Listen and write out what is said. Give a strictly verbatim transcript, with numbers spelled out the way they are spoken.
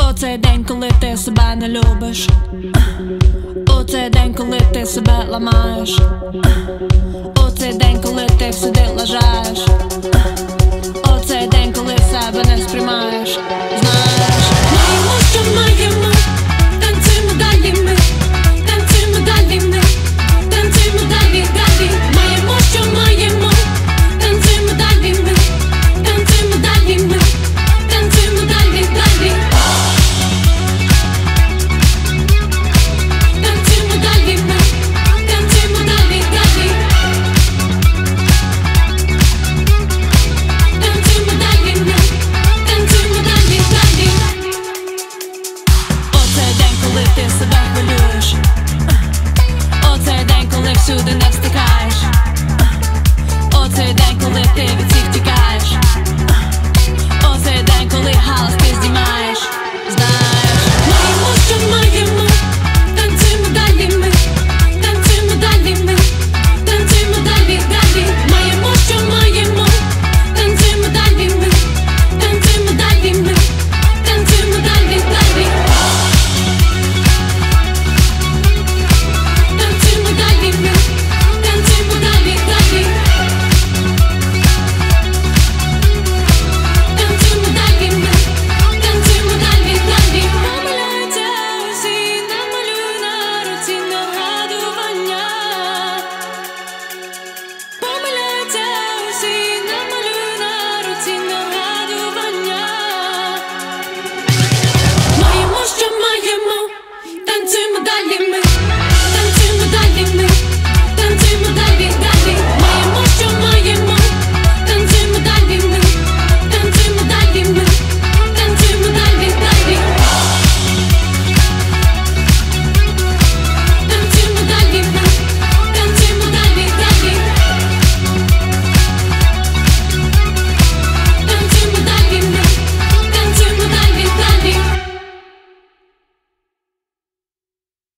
У цей день, коли ти себе не любиш, у цей день, коли ти себе ламаєш, у цей день, коли ти всюди лажаєш, у цей день, коли себе не сприймаєш. Знаєш,